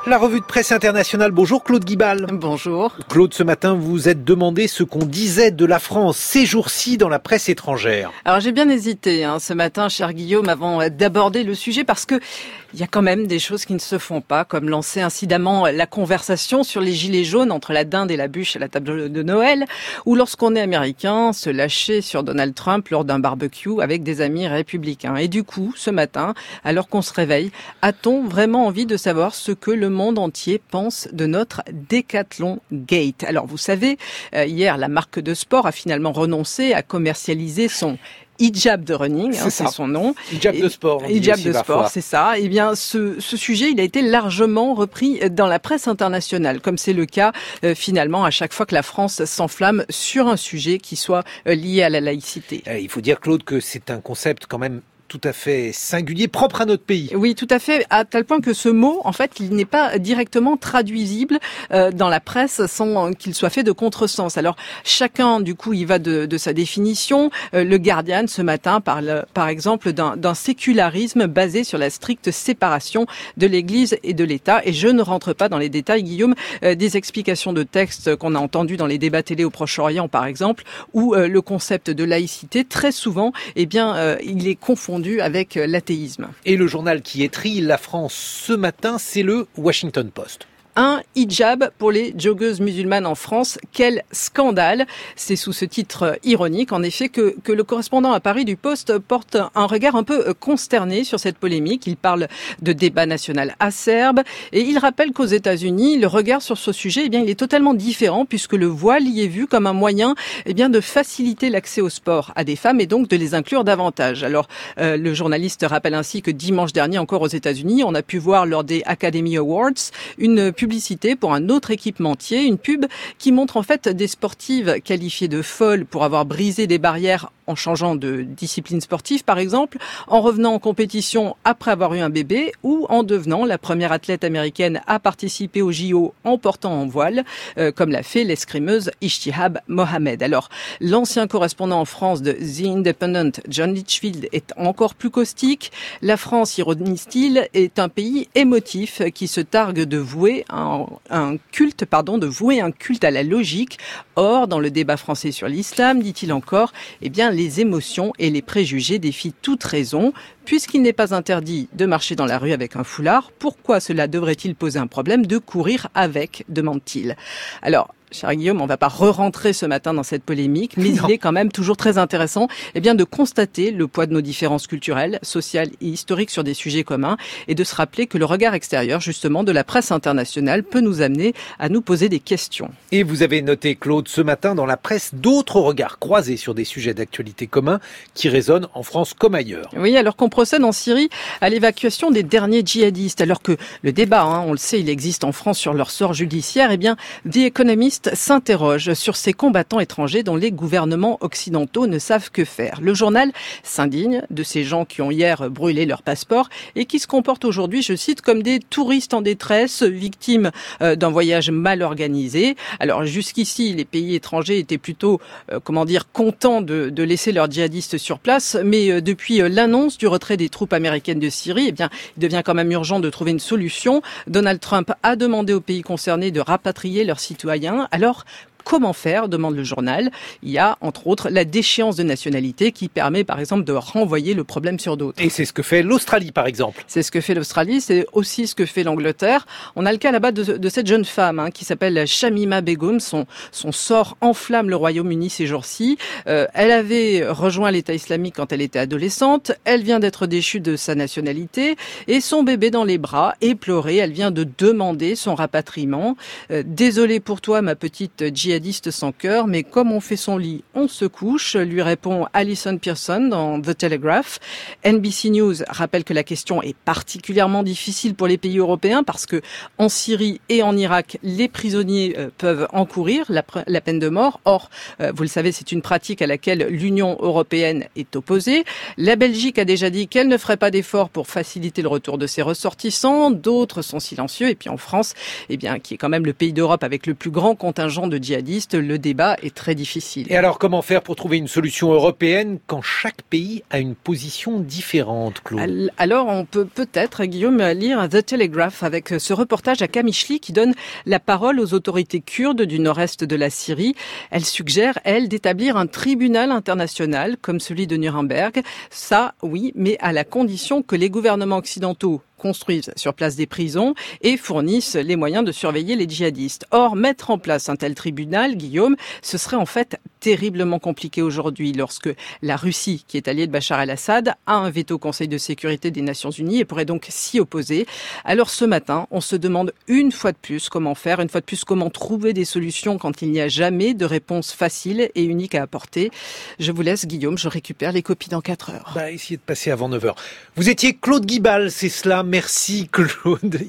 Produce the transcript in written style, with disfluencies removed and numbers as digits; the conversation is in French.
La revue de presse internationale. Bonjour Claude Guibal. Bonjour. Claude, ce matin, vous vous êtes demandé ce qu'on disait de la France ces jours-ci dans la presse étrangère. Alors j'ai bien hésité ce matin, cher Guillaume, avant d'aborder le sujet parce que il y a quand même des choses qui ne se font pas, comme lancer incidemment la conversation sur les gilets jaunes entre la dinde et la bûche à la table de Noël, ou lorsqu'on est américain, se lâcher sur Donald Trump lors d'un barbecue avec des amis républicains. Et du coup, ce matin, alors qu'on se réveille, a-t-on vraiment envie de savoir ce que le monde entier pense de notre Decathlon Gate? Alors vous savez, hier, la marque de sport a finalement renoncé à commercialiser son hijab de running, c'est son nom. Hijab de sport. Hijab de sport, c'est ça. Eh bien, ce sujet, il a été largement repris dans la presse internationale, comme c'est le cas finalement à chaque fois que la France s'enflamme sur un sujet qui soit lié à la laïcité. Il faut dire, Claude, que c'est un concept quand même tout à fait singulier, propre à notre pays. Oui, tout à fait, à tel point que ce mot, en fait, il n'est pas directement traduisible dans la presse sans qu'il soit fait de contresens. Alors, chacun, du coup, il va de sa définition. Le Guardian, ce matin, parle, par exemple, d'un sécularisme basé sur la stricte séparation de l'Église et de l'État. Et je ne rentre pas dans les détails, Guillaume, des explications de textes qu'on a entendues dans les débats télé au Proche-Orient, par exemple, où le concept de laïcité, très souvent, eh bien, il est confondu avec l'athéisme. Et le journal qui étrille la France ce matin, c'est le Washington Post. Un hijab pour les joggeuses musulmanes en France. Quel scandale! C'est sous ce titre ironique, en effet, que le correspondant à Paris du Poste porte un regard un peu consterné sur cette polémique. Il parle de débat national acerbe et il rappelle qu'aux États-Unis, le regard sur ce sujet, eh bien, il est totalement différent puisque le voile y est vu comme un moyen, eh bien, de faciliter l'accès au sport à des femmes et donc de les inclure davantage. Alors, le journaliste rappelle ainsi que dimanche dernier, encore aux États-Unis, on a pu voir lors des Academy Awards une publicité pour un autre équipementier, une pub qui montre en fait des sportives qualifiées de folles pour avoir brisé des barrières en changeant de discipline sportive par exemple, en revenant en compétition après avoir eu un bébé ou en devenant la première athlète américaine à participer au JO en portant en voile, comme l'a fait l'escrimeuse Ishtihab Mohamed. Alors, l'ancien correspondant en France de The Independent, John Litchfield, est encore plus caustique. La France, ironise-t-il, est un pays émotif qui se targue de vouer un culte à la logique. Or, dans le débat français sur l'islam, dit-il encore, eh bien, les émotions et les préjugés défient toute raison. Puisqu'il n'est pas interdit de marcher dans la rue avec un foulard, pourquoi cela devrait-il poser un problème de courir avec, demande-t-il. Alors, cher Guillaume, on ne va pas re-rentrer ce matin dans cette polémique, mais il est quand même toujours très intéressant de constater le poids de nos différences culturelles, sociales et historiques sur des sujets communs et de se rappeler que le regard extérieur, justement, de la presse internationale peut nous amener à nous poser des questions. Et vous avez noté, Claude, ce matin dans la presse, d'autres regards croisés sur des sujets d'actualité communs qui résonnent en France comme ailleurs. Oui, alors qu'on procède en Syrie à l'évacuation des derniers djihadistes, alors que le débat, on le sait, il existe en France sur leur sort judiciaire, The Economist s'interroge sur ces combattants étrangers dont les gouvernements occidentaux ne savent que faire. Le journal s'indigne de ces gens qui ont hier brûlé leur passeport et qui se comportent aujourd'hui, je cite, comme des touristes en détresse, victimes d'un voyage mal organisé. Alors jusqu'ici, les pays étrangers étaient plutôt, contents de laisser leurs djihadistes sur place, mais depuis l'annonce du retrait des troupes américaines de Syrie, il devient quand même urgent de trouver une solution. Donald Trump a demandé aux pays concernés de rapatrier leurs citoyens. Alors, comment faire, demande le journal. Il y a, entre autres, la déchéance de nationalité qui permet, par exemple, de renvoyer le problème sur d'autres. Et c'est ce que fait l'Australie, par exemple. C'est ce que fait l'Australie, c'est aussi ce que fait l'Angleterre. On a le cas là-bas de cette jeune femme qui s'appelle Shamima Begum. Son sort enflamme le Royaume-Uni ces jours-ci. Elle avait rejoint l'État islamique quand elle était adolescente. Elle vient d'être déchue de sa nationalité et son bébé dans les bras, éploré. Elle vient de demander son rapatriement. Désolée pour toi, ma petite djihadiste sans cœur, mais comme on fait son lit, on se couche, lui répond Alison Pearson dans The Telegraph. NBC News rappelle que la question est particulièrement difficile pour les pays européens parce que en Syrie et en Irak, les prisonniers peuvent encourir la peine de mort. Or, vous le savez, c'est une pratique à laquelle l'Union européenne est opposée. La Belgique a déjà dit qu'elle ne ferait pas d'efforts pour faciliter le retour de ses ressortissants. D'autres sont silencieux. Et puis en France, qui est quand même le pays d'Europe avec le plus grand contingent de djihadistes, djihadistes, le débat est très difficile. Et alors, comment faire pour trouver une solution européenne quand chaque pays a une position différente, Claude? Alors, on peut peut-être, Guillaume, lire The Telegraph avec ce reportage à Kamishli qui donne la parole aux autorités kurdes du nord-est de la Syrie. Elle suggère, elle, d'établir un tribunal international comme celui de Nuremberg. Ça, oui, mais à la condition que les gouvernements occidentaux construisent sur place des prisons et fournissent les moyens de surveiller les djihadistes. Or, mettre en place un tel tribunal, Guillaume, ce serait en fait terriblement compliqué aujourd'hui lorsque la Russie, qui est alliée de Bachar el-Assad, a un veto au Conseil de sécurité des Nations Unies et pourrait donc s'y opposer. Alors ce matin, on se demande une fois de plus comment faire, une fois de plus comment trouver des solutions quand il n'y a jamais de réponse facile et unique à apporter. Je vous laisse, Guillaume, je récupère les copies dans 4 heures. Essayez de passer avant 9h. Vous étiez Claude Guibal, c'est cela. Merci Claude.